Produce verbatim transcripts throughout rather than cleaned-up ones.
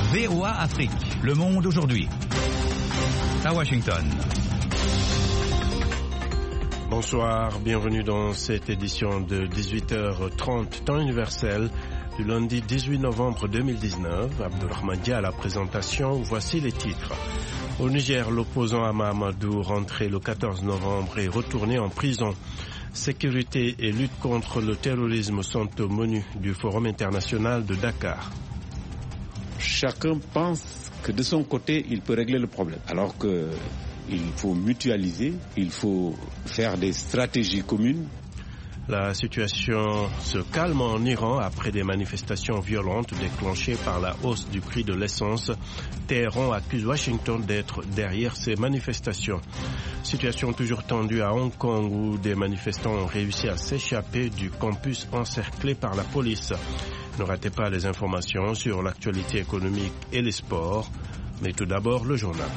V O A Afrique, le monde aujourd'hui. À Washington. Bonsoir, bienvenue dans cette édition de dix-huit heures trente, temps universel, du lundi dix-huit novembre deux mille dix-neuf. Abdourahmane Dia à la présentation, voici les titres. Au Niger, l'opposant Hama Amadou, rentré le quatorze novembre, est retourné en prison. Sécurité et lutte contre le terrorisme sont au menu du Forum international de Dakar. Chacun pense que de son côté, il peut régler le problème, alors qu'il faut mutualiser, il faut faire des stratégies communes. La situation se calme en Iran après des manifestations violentes déclenchées par la hausse du prix de l'essence. Téhéran accuse Washington d'être derrière ces manifestations. Situation toujours tendue à Hong Kong où des manifestants ont réussi à s'échapper du campus encerclé par la police. Ne ratez pas les informations sur l'actualité économique et les sports, mais tout d'abord le journal.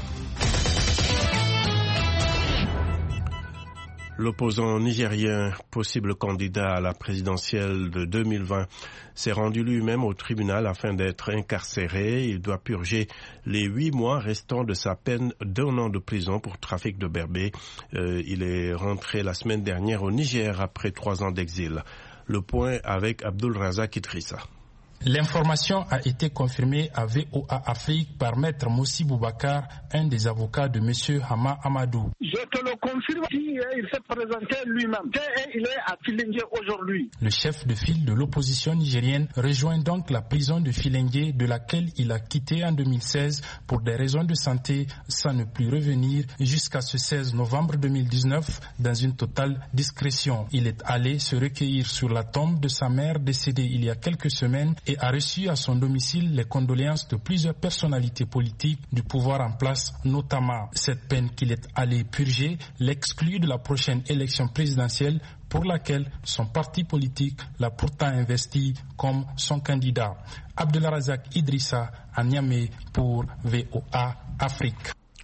L'opposant nigérien, possible candidat à la présidentielle de deux mille vingt, s'est rendu lui-même au tribunal afin d'être incarcéré. Il doit purger les huit mois restants de sa peine d'un an de prison pour trafic de berbé. Euh, il est rentré la semaine dernière au Niger après trois ans d'exil. Le point avec Abdul Razak Idrissa. L'information a été confirmée à V O A Afrique par Maître Moussi Boubacar, un des avocats de M. Hama Amadou. Je te le confirme, il s'est présenté lui-même. Il est à Filengue aujourd'hui. Le chef de file de l'opposition nigérienne rejoint donc la prison de Filengue, de laquelle il a quitté en deux mille seize pour des raisons de santé, sans ne plus revenir jusqu'à ce seize novembre deux mille dix-neuf dans une totale discrétion. Il est allé se recueillir sur la tombe de sa mère décédée il y a quelques semaines et a reçu à son domicile les condoléances de plusieurs personnalités politiques du pouvoir en place, notamment. Cette peine qu'il est allé purger l'exclut de la prochaine élection présidentielle pour laquelle son parti politique l'a pourtant investi comme son candidat. Abdelrazak Idrissa à Niamey pour V O A Afrique.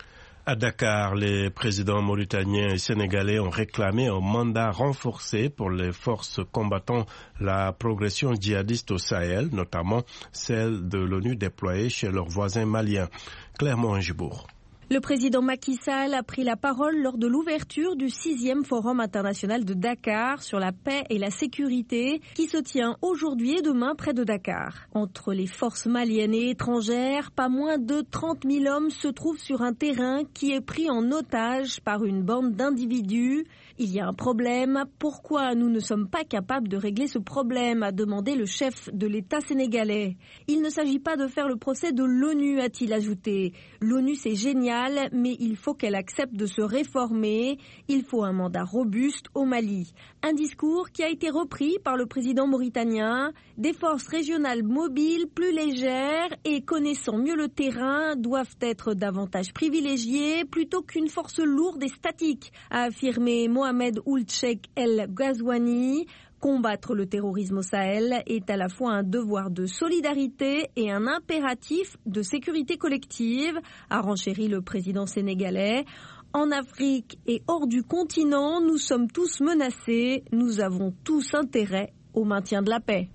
À Dakar, les présidents mauritaniens et sénégalais ont réclamé un mandat renforcé pour les forces combattant la progression djihadiste au Sahel, notamment celle de l'ONU déployée chez leurs voisins maliens. Clermont Ingibourg. Le président Macky Sall a pris la parole lors de l'ouverture du sixième Forum international de Dakar sur la paix et la sécurité qui se tient aujourd'hui et demain près de Dakar. Entre les forces maliennes et étrangères, pas moins de trente mille hommes se trouvent sur un terrain qui est pris en otage par une bande d'individus. Il y a un problème. Pourquoi nous ne sommes pas capables de régler ce problème, a demandé le chef de l'État sénégalais. Il ne s'agit pas de faire le procès de l'ONU, a-t-il ajouté. L'ONU, c'est génial, mais il faut qu'elle accepte de se réformer. Il faut un mandat robuste au Mali. Un discours qui a été repris par le président mauritanien. Des forces régionales mobiles, plus légères et connaissant mieux le terrain doivent être davantage privilégiées plutôt qu'une force lourde et statique, a affirmé Mohamed Ould Cheikh El Ghazouani. Combattre le terrorisme au Sahel est à la fois un devoir de solidarité et un impératif de sécurité collective, a renchéri le président sénégalais. En Afrique et hors du continent, nous sommes tous menacés, nous avons tous intérêt au maintien de la paix.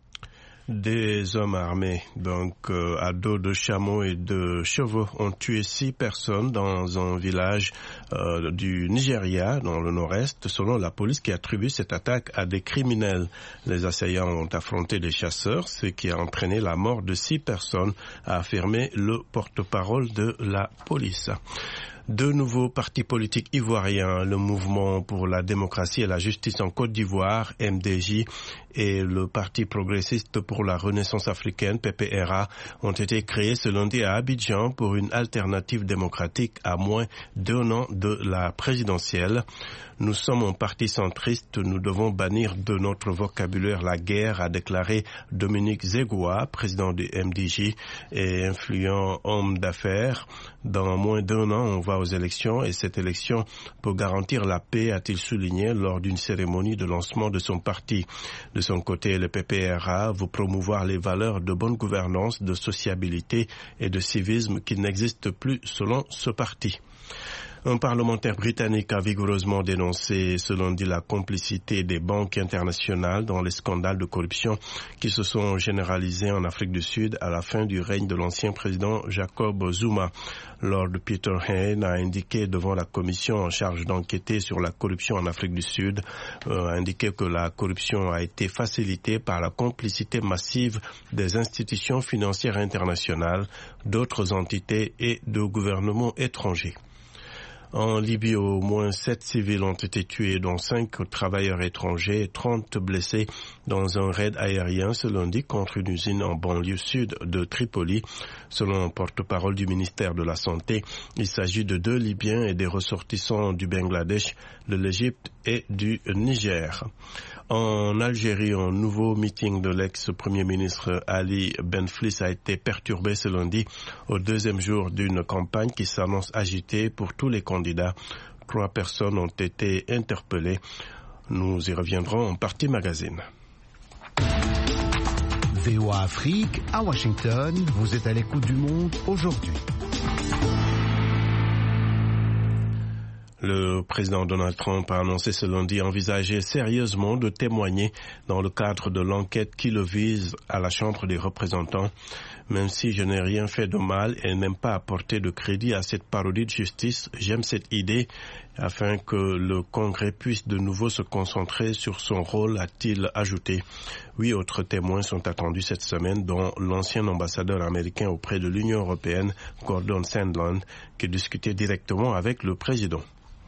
Des hommes armés, donc euh, à dos de chameaux et de chevaux, ont tué six personnes dans un village euh, du Nigeria, dans le nord-est, selon la police qui attribue cette attaque à des criminels. Les assaillants ont affronté des chasseurs, ce qui a entraîné la mort de six personnes, a affirmé le porte-parole de la police. Deux nouveaux partis politiques ivoiriens, le Mouvement pour la démocratie et la justice en Côte d'Ivoire, M D J, et le Parti progressiste pour la renaissance africaine, P P R A, ont été créés ce lundi à Abidjan pour une alternative démocratique à moins d'un an de la présidentielle. Nous sommes un parti centriste, nous devons bannir de notre vocabulaire la guerre, a déclaré Dominique Zegua, président du M D J et influent homme d'affaires. Dans moins d'un an, on va aux élections et cette élection peut garantir la paix, a-t-il souligné lors d'une cérémonie de lancement de son parti. De son côté, le P P R A veut promouvoir les valeurs de bonne gouvernance, de sociabilité et de civisme qui n'existent plus selon ce parti. Un parlementaire britannique a vigoureusement dénoncé ce lundi la complicité des banques internationales dans les scandales de corruption qui se sont généralisés en Afrique du Sud à la fin du règne de l'ancien président Jacob Zuma. Lord Peter Hain a indiqué devant la commission en charge d'enquêter sur la corruption en Afrique du Sud, euh, a indiqué que la corruption a été facilitée par la complicité massive des institutions financières internationales, d'autres entités et de gouvernements étrangers. En Libye, au moins sept civils ont été tués, dont cinq travailleurs étrangers et trente blessés dans un raid aérien ce lundi contre une usine en banlieue sud de Tripoli. Selon un porte-parole du ministère de la Santé, il s'agit de deux Libyens et des ressortissants du Bangladesh, de l'Égypte et du Niger. En Algérie, un nouveau meeting de l'ex-premier ministre Ali Benflis a été perturbé ce lundi au deuxième jour d'une campagne qui s'annonce agitée pour tous les candidats. Trois personnes ont été interpellées. Nous y reviendrons en partie magazine. V O A Afrique, à Washington, vous êtes à l'écoute du monde aujourd'hui. Le président Donald Trump a annoncé ce lundi envisager sérieusement de témoigner dans le cadre de l'enquête qui le vise à la Chambre des représentants. Même si je n'ai rien fait de mal et n'aime pas apporter de crédit à cette parodie de justice, j'aime cette idée afin que le Congrès puisse de nouveau se concentrer sur son rôle, a-t-il ajouté. Huit autres témoins sont attendus cette semaine, dont l'ancien ambassadeur américain auprès de l'Union européenne, Gordon Sondland, qui discutait directement avec le président.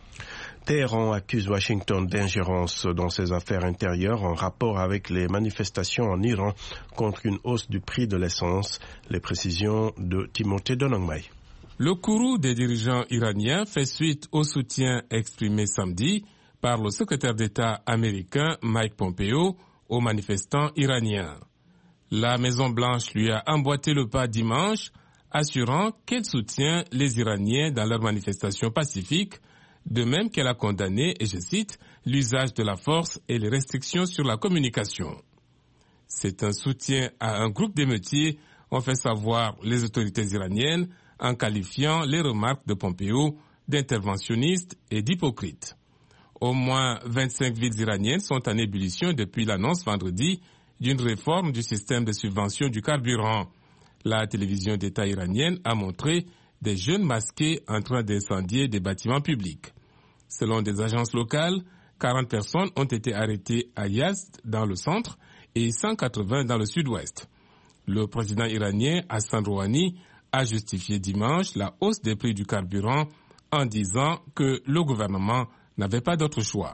Téhéran accuse Washington d'ingérence dans ses affaires intérieures en rapport avec les manifestations en Iran contre une hausse du prix de l'essence. Les précisions de Timothée Donangmai. Le courroux des dirigeants iraniens fait suite au soutien exprimé samedi par le secrétaire d'État américain Mike Pompeo aux manifestants iraniens. La Maison-Blanche lui a emboîté le pas dimanche, assurant qu'elle soutient les Iraniens dans leurs manifestations pacifiques, de même qu'elle a condamné, et je cite, l'usage de la force et les restrictions sur la communication. C'est un soutien à un groupe d'émeutiers, ont fait savoir les autorités iraniennes, en qualifiant les remarques de Pompeo d'interventionnistes et d'hypocrites. Au moins vingt-cinq villes iraniennes sont en ébullition depuis l'annonce vendredi d'une réforme du système de subvention du carburant. La télévision d'État iranienne a montré des jeunes masqués en train d'incendier des bâtiments publics. Selon des agences locales, quarante personnes ont été arrêtées à Yazd dans le centre et cent quatre-vingts dans le sud-ouest. Le président iranien Hassan Rouhani a justifié dimanche la hausse des prix du carburant en disant que le gouvernement n'avait pas d'autre choix.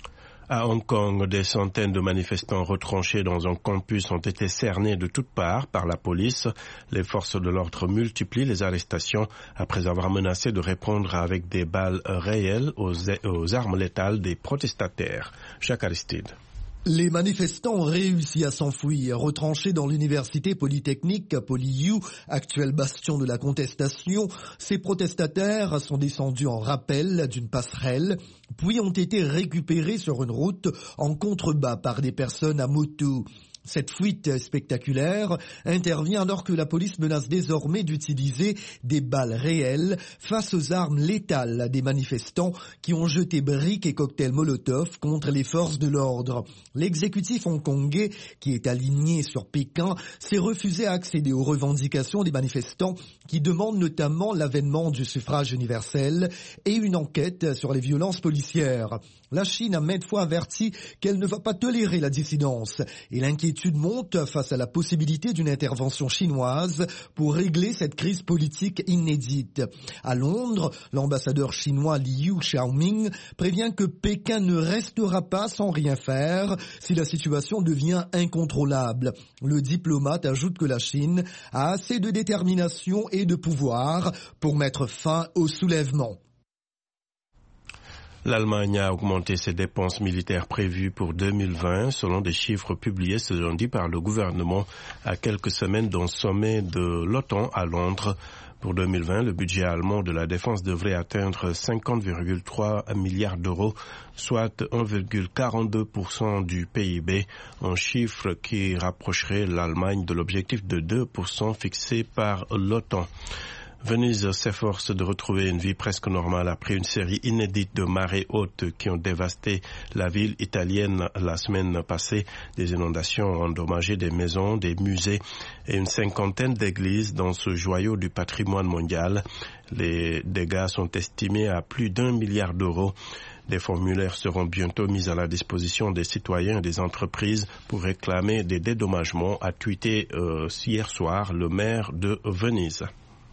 À Hong Kong, des centaines de manifestants retranchés dans un campus ont été cernés de toutes parts par la police. Les forces de l'ordre multiplient les arrestations après avoir menacé de répondre avec des balles réelles aux, aux armes létales des protestataires. Jacques Aristide. Les manifestants ont réussi à s'enfuir, retranchés dans l'université polytechnique PolyU, actuel bastion de la contestation. Ces protestataires sont descendus en rappel d'une passerelle, puis ont été récupérés sur une route en contrebas par des personnes à moto. Cette fuite spectaculaire intervient alors que la police menace désormais d'utiliser des balles réelles face aux armes létales des manifestants qui ont jeté briques et cocktails Molotov contre les forces de l'ordre. L'exécutif hongkongais, qui est aligné sur Pékin, s'est refusé à accéder aux revendications des manifestants qui demandent notamment l'avènement du suffrage universel et une enquête sur les violences policières. La Chine a maintes fois averti qu'elle ne va pas tolérer la dissidence et l'inquiétude monte face à la possibilité d'une intervention chinoise pour régler cette crise politique inédite. À Londres, l'ambassadeur chinois Liu Xiaoming prévient que Pékin ne restera pas sans rien faire si la situation devient incontrôlable. Le diplomate ajoute que la Chine a assez de détermination et de pouvoir pour mettre fin au soulèvement. L'Allemagne a augmenté ses dépenses militaires prévues pour deux mille vingt, selon des chiffres publiés ce lundi par le gouvernement à quelques semaines d'un sommet de l'OTAN à Londres. Pour deux mille vingt, le budget allemand de la défense devrait atteindre cinquante virgule trois milliards d'euros, soit un virgule quarante-deux pour cent du P I B, un chiffre qui rapprocherait l'Allemagne de l'objectif de deux pour cent fixé par l'OTAN. Venise s'efforce de retrouver une vie presque normale après une série inédite de marées hautes qui ont dévasté la ville italienne la semaine passée. Des inondations ont endommagé des maisons, des musées et une cinquantaine d'églises dans ce joyau du patrimoine mondial. Les dégâts sont estimés à plus d'un milliard d'euros. Des formulaires seront bientôt mis à la disposition des citoyens et des entreprises pour réclamer des dédommagements, a tweeté euh, hier soir le maire de Venise.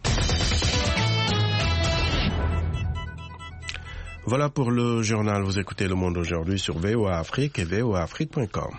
Voilà pour le journal. Vous écoutez Le Monde aujourd'hui sur V O A Afrique et V O A Afrique point com.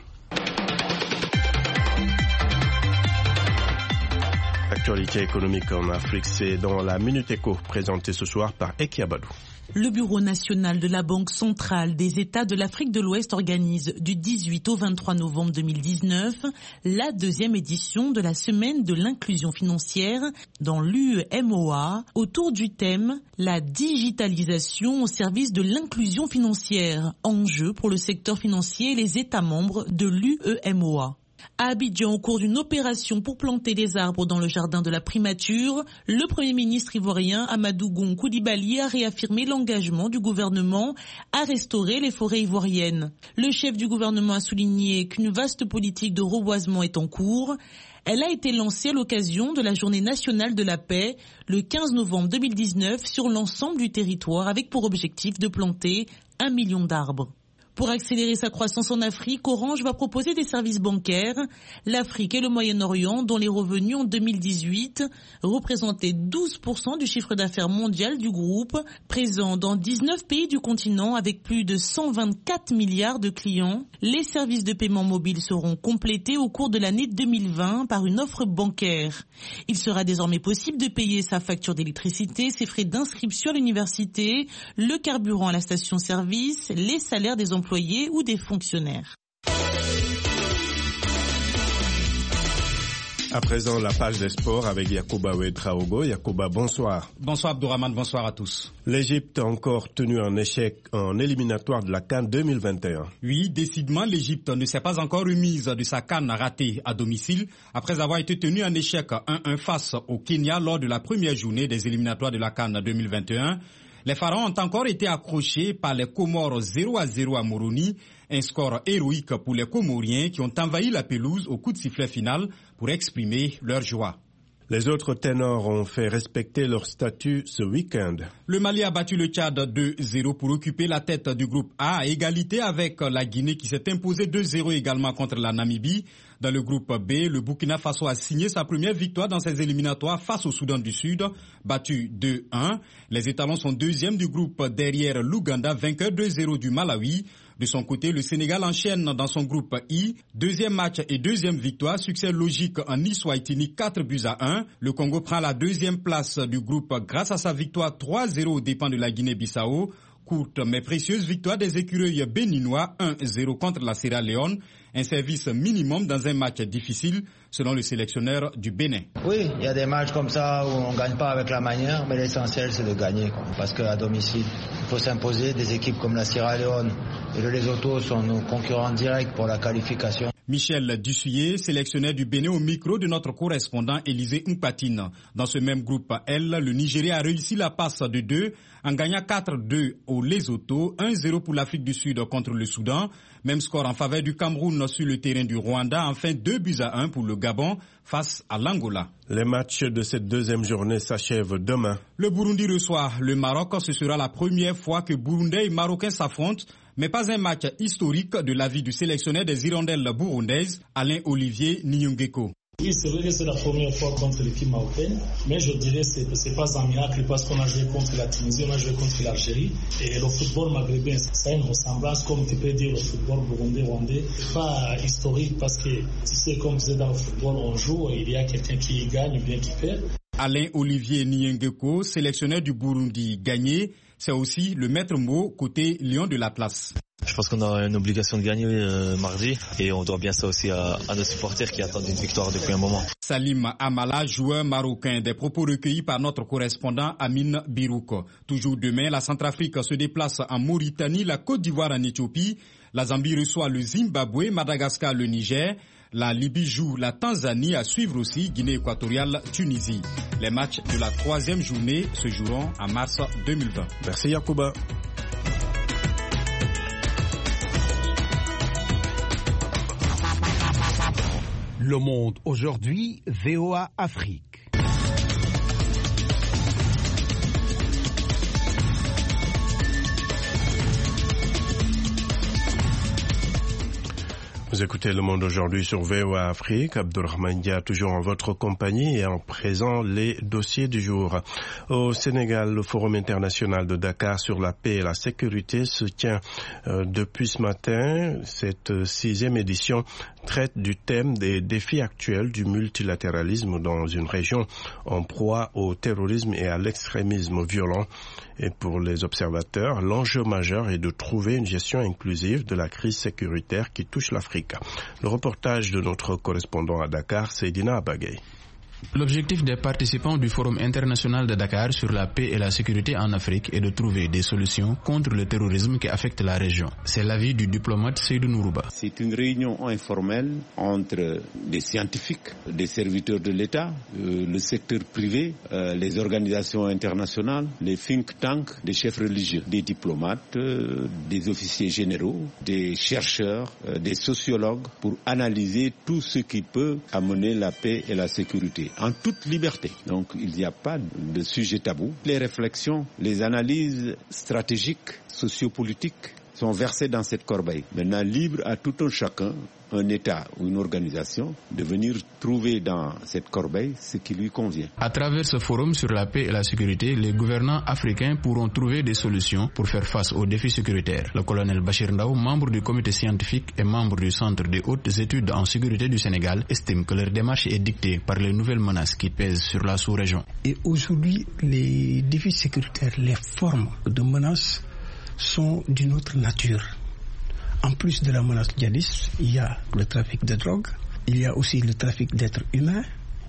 Actualité économique en Afrique, c'est dans la Minute Éco, présentée ce soir par Eki Abadou. Le Bureau national de la Banque centrale des États de l'Afrique de l'Ouest organise du dix-huit au vingt-trois novembre deux mille dix-neuf la deuxième édition de la semaine de l'inclusion financière dans l'U E M O A autour du thème « La digitalisation au service de l'inclusion financière », enjeu pour le secteur financier et les États membres de l'U E M O A. À Abidjan, au cours d'une opération pour planter des arbres dans le jardin de la primature, le Premier ministre ivoirien Amadou Gon Coulibaly a réaffirmé l'engagement du gouvernement à restaurer les forêts ivoiriennes. Le chef du gouvernement a souligné qu'une vaste politique de reboisement est en cours. Elle a été lancée à l'occasion de la Journée nationale de la paix le quinze novembre deux mille dix-neuf sur l'ensemble du territoire avec pour objectif de planter un million d'arbres. Pour accélérer sa croissance en Afrique, Orange va proposer des services bancaires. L'Afrique et le Moyen-Orient, dont les revenus en deux mille dix-huit représentaient douze pour cent du chiffre d'affaires mondial du groupe, présent dans dix-neuf pays du continent avec plus de cent vingt-quatre milliards de clients. Les services de paiement mobile seront complétés au cours de l'année deux mille vingt par une offre bancaire. Il sera désormais possible de payer sa facture d'électricité, ses frais d'inscription à l'université, le carburant à la station-service, les salaires des employés ou des fonctionnaires. À présent, la page des sports avec Yacouba Ouedraogo. Yacouba, bonsoir. Bonsoir Abdourahmane, bonsoir à tous. L'Égypte a encore tenu en échec en éliminatoire de la CAN deux mille vingt et un. Oui, décidément, l'Égypte ne s'est pas encore remise de sa CAN ratée à domicile après avoir été tenue en échec un un face au Kenya lors de la première journée des éliminatoires de la CAN deux mille vingt et un. Les Pharaons ont encore été accrochés par les Comores zéro à zéro à Moroni, un score héroïque pour les Comoriens qui ont envahi la pelouse au coup de sifflet final pour exprimer leur joie. Les autres ténors ont fait respecter leur statut ce week-end. Le Mali a battu le Tchad deux zéro pour occuper la tête du groupe A, à égalité avec la Guinée qui s'est imposée deux zéro également contre la Namibie. Dans le groupe B, le Burkina Faso a signé sa première victoire dans ses éliminatoires face au Soudan du Sud, battu deux un. Les étalons sont deuxièmes du groupe derrière l'Ouganda, vainqueur deux zéro du Malawi. De son côté, le Sénégal enchaîne dans son groupe I. Deuxième match et deuxième victoire, succès logique en Eswatini, quatre buts à un. Le Congo prend la deuxième place du groupe grâce à sa victoire trois zéro aux dépens de la Guinée-Bissau. Courte mais précieuse victoire des écureuils béninois un zéro contre la Sierra Leone. Un service minimum dans un match difficile, selon le sélectionneur du Bénin. Oui, il y a des matchs comme ça où on ne gagne pas avec la manière, mais l'essentiel c'est de gagner, quoi. Parce qu'à domicile, il faut s'imposer. Des équipes comme la Sierra Leone et le Lesotho sont nos concurrents directs pour la qualification. Michel Dussuyer, sélectionneur du Bénin au micro de notre correspondant Élisée Mpatine. Dans ce même groupe L, le Nigeria a réussi la passe de deux en gagnant quatre deux au Lesotho, un zéro pour l'Afrique du Sud contre le Soudan. Même score en faveur du Cameroun sur le terrain du Rwanda. Enfin, deux buts à un pour le Gabon face à l'Angola. Les matchs de cette deuxième journée s'achèvent demain. Le Burundi reçoit le Maroc. Ce sera la première fois que Burundais et Marocains s'affrontent. Mais pas un match historique de l'avis du sélectionneur des Hirondelles burundaises, Alain-Olivier Ninyongeko. Oui, c'est vrai que c'est la première fois contre l'équipe marocaine, mais je dirais que ce n'est pas un miracle parce qu'on a joué contre la Tunisie, on a joué contre l'Algérie. Et le football maghrébin, ça a une ressemblance, comme tu peux dire, le football burundais-rwandais. C'est pas historique parce que tu sais, comme c'est dans le football, on joue, il y a quelqu'un qui gagne ou bien qui perd. Alain-Olivier Ninyongeko, sélectionneur du Burundi gagné, c'est aussi le maître mot côté Lion de l'Atlas. Je pense qu'on a une obligation de gagner euh, mardi et on doit bien ça aussi à, à nos supporters qui attendent une victoire depuis un moment. Salim Amala, joueur marocain, des propos recueillis par notre correspondant Amine Birouk. Toujours demain, la Centrafrique se déplace en Mauritanie, la Côte d'Ivoire en Éthiopie, la Zambie reçoit le Zimbabwe, Madagascar le Niger. La Libye joue la Tanzanie, à suivre aussi Guinée équatoriale, Tunisie. Les matchs de la troisième journée se joueront en mars deux mille vingt. Merci Yacouba. Le Monde aujourd'hui, V O A Afrique. Vous écoutez Le Monde aujourd'hui sur V O A Afrique. Abdourahmane Dia toujours en votre compagnie et en présent les dossiers du jour. Au Sénégal, le Forum international de Dakar sur la paix et la sécurité se tient euh, depuis ce matin. Cette sixième édition traite du thème des défis actuels du multilatéralisme dans une région en proie au terrorisme et à l'extrémisme violent. Et pour les observateurs, l'enjeu majeur est de trouver une gestion inclusive de la crise sécuritaire qui touche l'Afrique. Le reportage de notre correspondant à Dakar, Seydina Abagay. L'objectif des participants du Forum international de Dakar sur la paix et la sécurité en Afrique est de trouver des solutions contre le terrorisme qui affecte la région. C'est l'avis du diplomate Seydou Nourouba. C'est une réunion informelle entre des scientifiques, des serviteurs de l'État, euh, le secteur privé, euh, les organisations internationales, les think tanks, des chefs religieux, des diplomates, euh, des officiers généraux, des chercheurs, euh, des sociologues pour analyser tout ce qui peut amener la paix et la sécurité en toute liberté. Donc il n'y a pas de sujet tabou. Les réflexions, les analyses stratégiques, sociopolitiques sont versées dans cette corbeille. Maintenant, libre à tout un chacun, un État ou une organisation, de venir trouver dans cette corbeille ce qui lui convient. À travers ce forum sur la paix et la sécurité, les gouvernants africains pourront trouver des solutions pour faire face aux défis sécuritaires. Le colonel Bachir Ndao, membre du comité scientifique et membre du Centre des hautes études en sécurité du Sénégal, estime que leur démarche est dictée par les nouvelles menaces qui pèsent sur la sous-région. Et aujourd'hui, les défis sécuritaires, les formes de menaces sont d'une autre nature. En plus de la menace djihadiste, il y a le trafic de drogue, il y a aussi le trafic d'êtres humains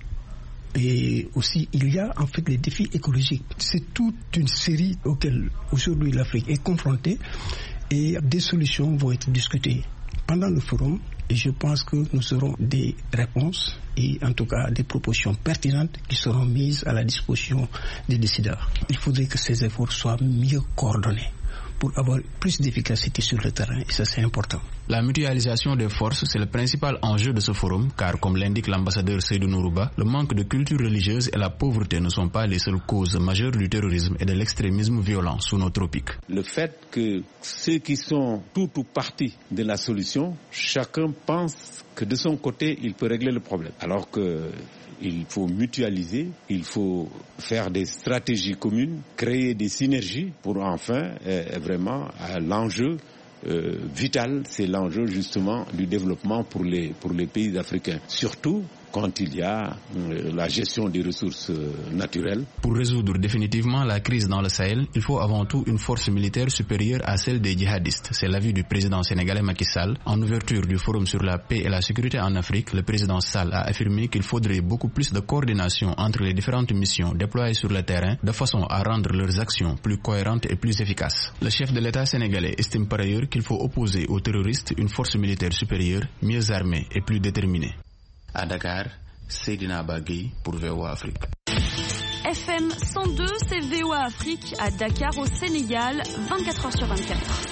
et aussi il y a en fait les défis écologiques. C'est toute une série auxquelles aujourd'hui l'Afrique est confrontée et des solutions vont être discutées pendant le forum et je pense que nous aurons des réponses et en tout cas des propositions pertinentes qui seront mises à la disposition des décideurs. Il faudrait que ces efforts soient mieux coordonnés pour avoir plus d'efficacité sur le terrain, et ça c'est important. La mutualisation des forces, c'est le principal enjeu de ce forum, car comme l'indique l'ambassadeur Seydou Nourouba, le manque de culture religieuse et la pauvreté ne sont pas les seules causes majeures du terrorisme et de l'extrémisme violent sous nos tropiques. Le fait que ceux qui sont tout ou partie de la solution, chacun pense que de son côté, il peut régler le problème, alors que il faut mutualiser, il faut faire des stratégies communes, créer des synergies pour enfin, euh, vraiment, euh, l'enjeu euh, vital, c'est l'enjeu justement du développement pour les, pour les pays africains. Surtout quand il y a euh, la gestion des ressources euh, naturelles. Pour résoudre définitivement la crise dans le Sahel, il faut avant tout une force militaire supérieure à celle des djihadistes. C'est l'avis du président sénégalais Macky Sall. En ouverture du forum sur la paix et la sécurité en Afrique, le président Sall a affirmé qu'il faudrait beaucoup plus de coordination entre les différentes missions déployées sur le terrain de façon à rendre leurs actions plus cohérentes et plus efficaces. Le chef de l'État sénégalais estime par ailleurs qu'il faut opposer aux terroristes une force militaire supérieure, mieux armée et plus déterminée. À Dakar, Seydina Bagui pour V O A Afrique. F M cent deux, c'est V O A Afrique à Dakar au Sénégal, vingt-quatre heures sur vingt-quatre.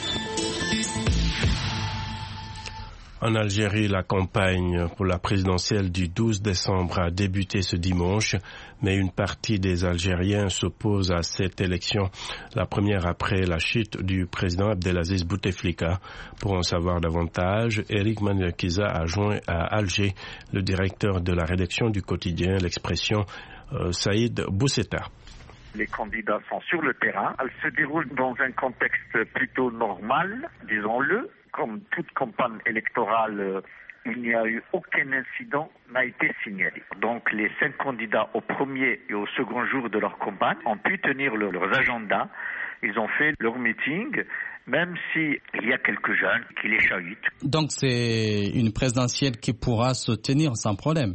En Algérie, la campagne pour la présidentielle du douze décembre a débuté ce dimanche, mais une partie des Algériens s'oppose à cette élection, la première après la chute du président Abdelaziz Bouteflika. Pour en savoir davantage, Eric Manyakiza a joint à Alger le directeur de la rédaction du quotidien L'Expression, euh, Saïd Bousseta. Les candidats sont sur le terrain. Elle se déroule dans un contexte plutôt normal, disons-le. Comme toute campagne électorale, il n'y a eu aucun incident n'a été signalé. Donc les cinq candidats au premier et au second jour de leur campagne ont pu tenir le, leurs agendas. Ils ont fait leur meeting, même s'il y a quelques jeunes qui les chahutent. Donc c'est une présidentielle qui pourra se tenir sans problème. Visiblement,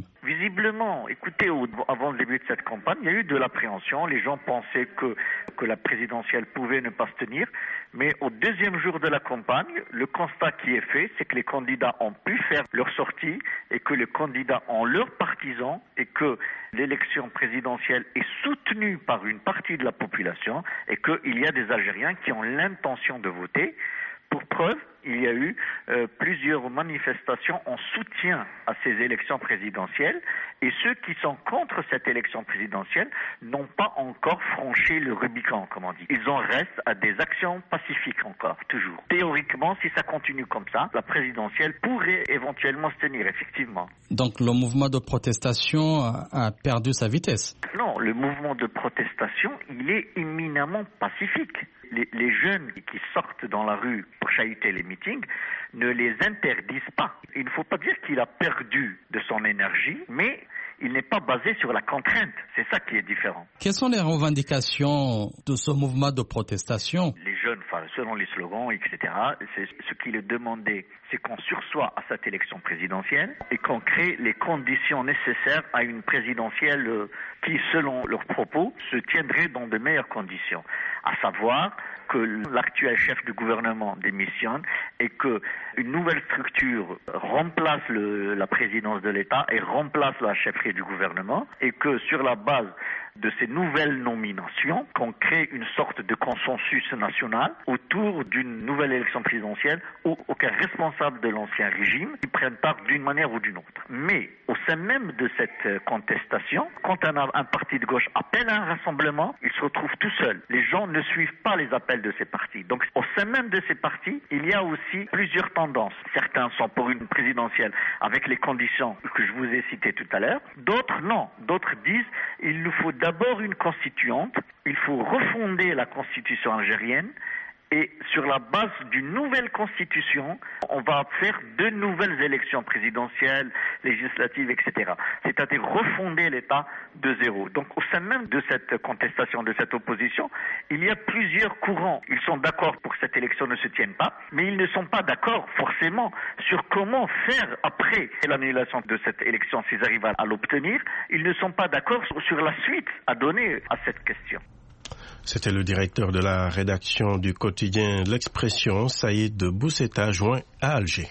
visiblement, écoutez, au, avant le début de cette campagne, il y a eu de l'appréhension. Les gens pensaient que, que la présidentielle pouvait ne pas se tenir. Mais au deuxième jour de la campagne, le constat qui est fait, c'est que les candidats ont pu faire leur sortie et que les candidats ont leurs partisans et que l'élection présidentielle est soutenue par une partie de la population et qu'il y a des Algériens qui ont l'intention de voter. Pour preuve, il y a eu euh, plusieurs manifestations en soutien à ces élections présidentielles et ceux qui sont contre cette élection présidentielle n'ont pas encore franchi le Rubicon, comme on dit. Ils en restent à des actions pacifiques encore, toujours. Théoriquement, si ça continue comme ça, la présidentielle pourrait éventuellement se tenir, effectivement. Donc le mouvement de protestation a perdu sa vitesse? Non, le mouvement de protestation, il est éminemment pacifique. Les, les jeunes qui sortent dans la rue pour chahuter les meetings ne les interdisent pas. Il ne faut pas dire qu'il a perdu de son énergie, mais il n'est pas basé sur la contrainte. C'est ça qui est différent. Quelles sont les revendications de ce mouvement de protestation? Les jeunes, enfin, selon les slogans, et cetera, c'est ce qu'il est demandé, c'est qu'on sursoit à cette élection présidentielle et qu'on crée les conditions nécessaires à une présidentielle qui, selon leurs propos, se tiendrait dans de meilleures conditions. À savoir que l'actuel chef du gouvernement démissionne et que une nouvelle structure remplace le, la présidence de l'État et remplace la chefferie du gouvernement et que sur la base de ces nouvelles nominations, qu'on crée une sorte de consensus national autour d'une nouvelle élection présidentielle où aucun responsable de l'ancien régime ne prenne part d'une manière ou d'une autre. Mais au sein même de cette contestation, quand un, un parti de gauche appelle à un rassemblement, il se retrouve tout seul. Les gens ne suivent pas les appels de ces partis. Donc au sein même de ces partis, il y a aussi plusieurs tendances. Certains sont pour une présidentielle avec les conditions que je vous ai citées tout à l'heure. D'autres non. D'autres disent il nous faut d'abord une constituante, il faut refonder la constitution algérienne et sur la base d'une nouvelle constitution, on va faire de nouvelles élections présidentielles, législatives, et cetera. C'est-à-dire refonder l'État de zéro. Donc au sein même de cette contestation, de cette opposition, il y a plusieurs courants. Ils sont d'accord pour que cette élection ne se tienne pas, mais ils ne sont pas d'accord forcément sur comment faire après l'annulation de cette élection s'ils arrivent à l'obtenir. Ils ne sont pas d'accord sur la suite à donner à cette question. C'était le directeur de la rédaction du quotidien L'Expression, Saïd Bousseta, joint à Alger.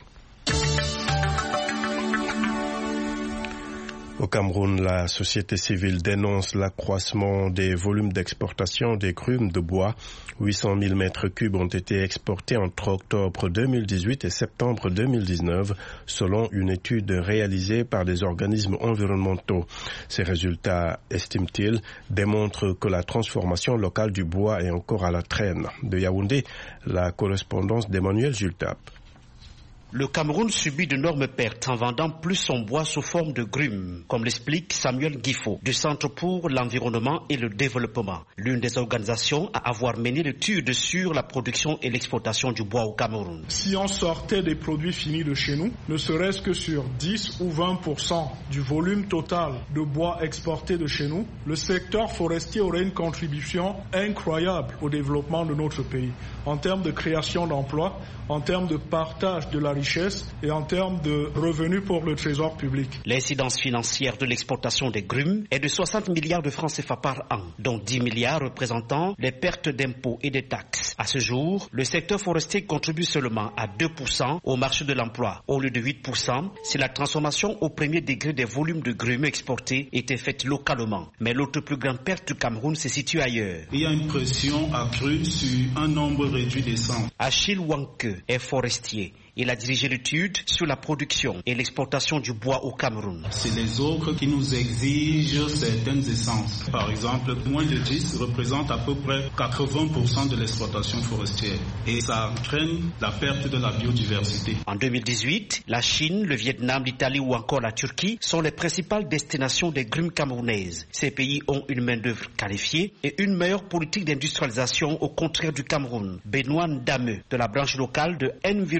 Au Cameroun, la société civile dénonce l'accroissement des volumes d'exportation des grumes de bois. huit cent mille mètres cubes ont été exportés entre octobre deux mille dix-huit et septembre deux mille dix-neuf, selon une étude réalisée par des organismes environnementaux. Ces résultats, estiment-ils, démontrent que la transformation locale du bois est encore à la traîne. De Yaoundé, la correspondance d'Emmanuel Jultap. Le Cameroun subit d'énormes pertes en vendant plus son bois sous forme de grumes, comme l'explique Samuel Guifo, du Centre pour l'environnement et le développement, l'une des organisations à avoir mené l'étude sur la production et l'exploitation du bois au Cameroun. Si on sortait des produits finis de chez nous, ne serait-ce que sur dix ou vingt pour cent du volume total de bois exporté de chez nous, le secteur forestier aurait une contribution incroyable au développement de notre pays, en termes de création d'emplois, en termes de partage de la richesse et en termes de revenus pour le trésor public. L'incidence financière de l'exportation des grumes est de soixante milliards de francs C F A par an, dont dix milliards représentant les pertes d'impôts et de taxes. À ce jour, le secteur forestier contribue seulement à deux pour cent au marché de l'emploi, au lieu de huit pour cent si la transformation au premier degré des volumes de grumes exportés était faite localement. Mais l'autre plus grande perte du Cameroun se situe ailleurs. Il y a une pression accrue sur un nombre réduit d'essence. Achille Wanke est forestier. Il a dirigé l'étude sur la production et l'exportation du bois au Cameroun. C'est les autres qui nous exigent certaines essences. Par exemple, moins de dix représente à peu près quatre-vingts pour cent de l'exploitation forestière. Et ça entraîne la perte de la biodiversité. En deux mille dix-huit, la Chine, le Vietnam, l'Italie ou encore la Turquie sont les principales destinations des grumes camerounaises. Ces pays ont une main-d'œuvre qualifiée et une meilleure politique d'industrialisation au contraire du Cameroun. Benoît Ndameux, de la branche locale de Environmental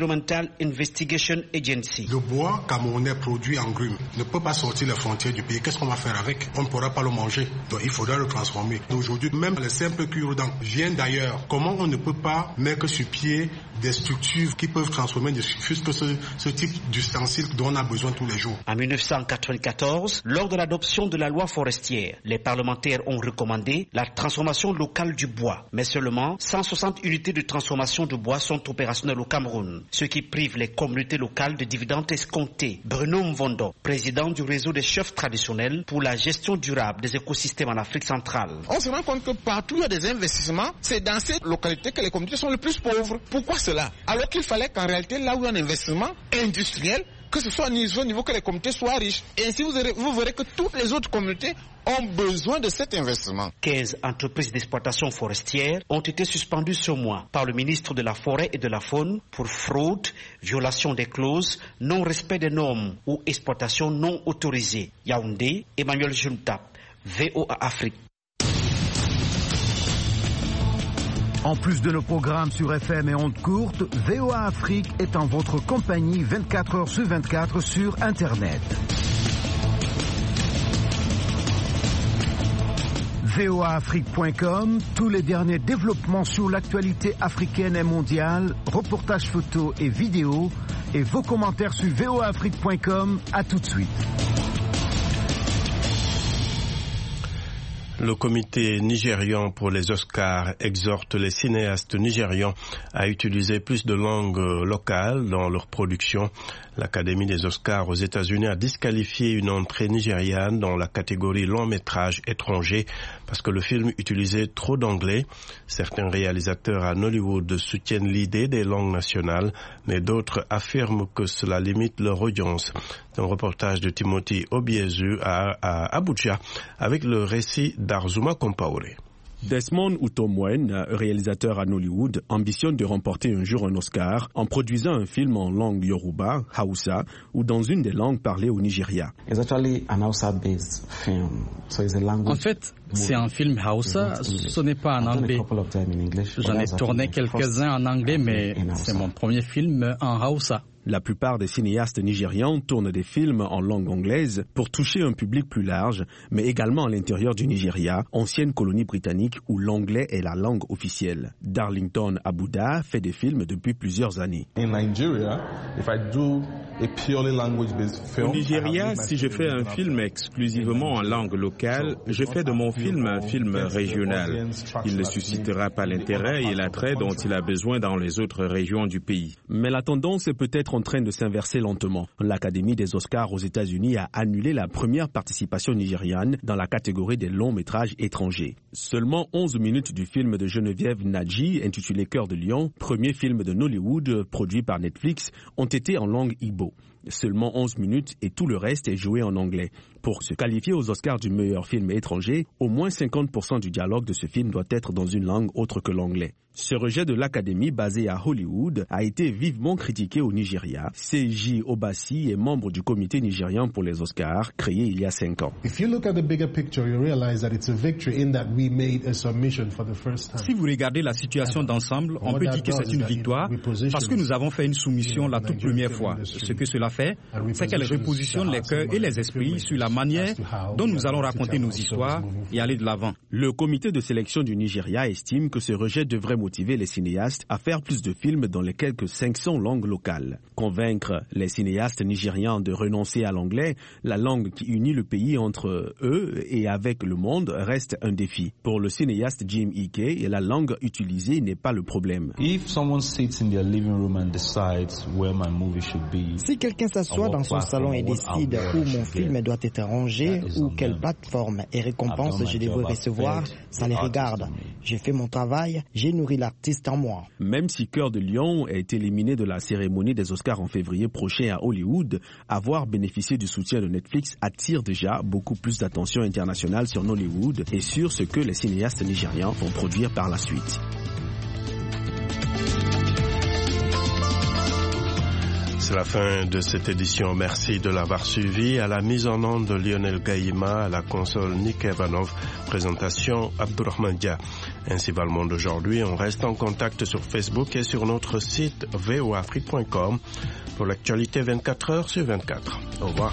Technical Investigation Agency. Le bois camerounais produit en grumes ne peut pas sortir les frontières du pays. Qu'est-ce qu'on va faire avec? On ne pourra pas le manger. Donc il faudra le transformer. Aujourd'hui, même les simples cure-dents viennent d'ailleurs. Comment on ne peut pas mettre sur pied des structures qui peuvent transformer des que ce, ce type d'ustensiles dont on a besoin tous les jours? En mille neuf cent quatre-vingt-quatorze, lors de l'adoption de la loi forestière, les parlementaires ont recommandé la transformation locale du bois. Mais seulement cent soixante unités de transformation de bois sont opérationnelles au Cameroun, ce qui prive les communautés locales de dividendes escomptés. Bruno Mvondo, président du réseau des chefs traditionnels pour la gestion durable des écosystèmes en Afrique centrale. On se rend compte que partout où il y a des investissements, c'est dans ces localités que les communautés sont les plus pauvres. Pourquoi cela? Alors qu'il fallait qu'en réalité, là où il y a un investissement industriel, que ce soit au niveau, au niveau que les communautés soient riches. Et ainsi, vous, aurez, vous verrez que toutes les autres communautés ont besoin de cet investissement. quinze entreprises d'exploitation forestière ont été suspendues ce mois par le ministre de la Forêt et de la Faune pour fraude, violation des clauses, non-respect des normes ou exploitation non autorisée. Yaoundé, Emmanuel Juntap, V O A Afrique. En plus de nos programmes sur F M et ondes courtes, V O A Afrique est en votre compagnie vingt-quatre heures sur vingt-quatre sur Internet. V O A Afrique point com, tous les derniers développements sur l'actualité africaine et mondiale, reportages photos et vidéos, et vos commentaires sur V O A Afrique point com. À tout de suite. Le comité nigérian pour les Oscars exhorte les cinéastes nigérians à utiliser plus de langues locales dans leur production. L'Académie des Oscars aux États-Unis a disqualifié une entrée nigériane dans la catégorie long métrage étranger parce que le film utilisait trop d'anglais. Certains réalisateurs à Nollywood soutiennent l'idée des langues nationales, mais d'autres affirment que cela limite leur audience. Un reportage de Timothy Obiezu à, à Abuja avec le récit d'Arzuma Compaore. Desmond Utomwen, réalisateur à Nollywood, ambitionne de remporter un jour un Oscar en produisant un film en langue Yoruba, Hausa, ou dans une des langues parlées au Nigeria. En fait, c'est un film Hausa, ce n'est pas en anglais. J'en ai tourné quelques-uns en anglais, mais c'est mon premier film en Hausa. La plupart des cinéastes nigérians tournent des films en langue anglaise pour toucher un public plus large, mais également à l'intérieur du Nigeria, ancienne colonie britannique où l'anglais est la langue officielle. Darlington Abuda fait des films depuis plusieurs années. Au Nigeria, si je fais un film exclusivement en langue locale, je fais de mon film un film régional. Il ne suscitera pas l'intérêt et l'attrait dont il a besoin dans les autres régions du pays. Mais la tendance est peut-être en train de s'inverser lentement. L'Académie des Oscars aux États-Unis a annulé la première participation nigériane dans la catégorie des longs métrages étrangers. Seulement onze minutes du film de Geneviève Nadji, intitulé Cœur de Lion, premier film de Nollywood produit par Netflix, ont été en langue Igbo. Seulement onze minutes et tout le reste est joué en anglais. Pour se qualifier aux Oscars du meilleur film étranger, au moins cinquante pour cent du dialogue de ce film doit être dans une langue autre que l'anglais. Ce rejet de l'Académie basé à Hollywood a été vivement critiqué au Nigeria. Seiji Obasi est membre du comité nigérian pour les Oscars, créé il y a cinq ans. Si vous regardez la situation d'ensemble, on peut dire que c'est une victoire parce que nous avons fait une soumission la toute première fois. Ce que cela fait, c'est qu'elle repositionne les cœurs et les esprits sur la manière dont nous allons raconter nos histoires et aller de l'avant. Le comité de sélection du Nigeria estime que ce rejet devrait motiver les cinéastes à faire plus de films dans les quelques cinq cents langues locales. Convaincre les cinéastes nigérians de renoncer à l'anglais, la langue qui unit le pays entre eux et avec le monde, reste un défi. Pour le cinéaste Jim Ike, la langue utilisée n'est pas le problème. Si quelqu'un s'assoit dans son salon et décide où mon film doit être rangé ou quelle plateforme et récompense je devrais recevoir, ça les regarde. J'ai fait mon travail, j'ai nourri l'artiste en moi. Même si Cœur de Lion est éliminé de la cérémonie des Oscars en février prochain à Hollywood, avoir bénéficié du soutien de Netflix attire déjà beaucoup plus d'attention internationale sur Nollywood et sur ce que les cinéastes nigérians vont produire par la suite. C'est la fin de cette édition. Merci de l'avoir suivi. À la mise en onde de Lionel Gaïma, à la console Nick Evanov. présentation Abdourahmane Dia. Ainsi va le monde aujourd'hui. On reste en contact sur Facebook et sur notre site v o afrique point com pour l'actualité vingt-quatre heures sur vingt-quatre. Au revoir.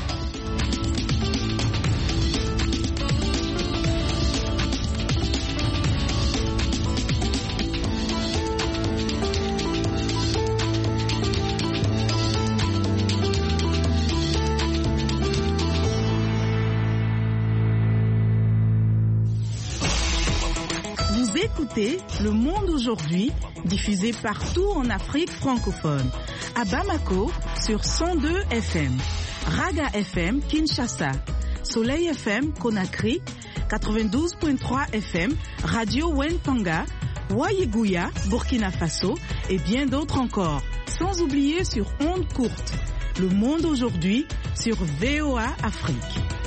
Écoutez Le Monde aujourd'hui, diffusé partout en Afrique francophone. À Bamako, sur cent deux F M. Raga F M, Kinshasa. Soleil F M, Conakry. quatre-vingt-douze virgule trois F M. Radio Wentanga. Wayegouya, Burkina Faso. Et bien d'autres encore. Sans oublier sur ondes courtes. Le Monde aujourd'hui, sur V O A Afrique.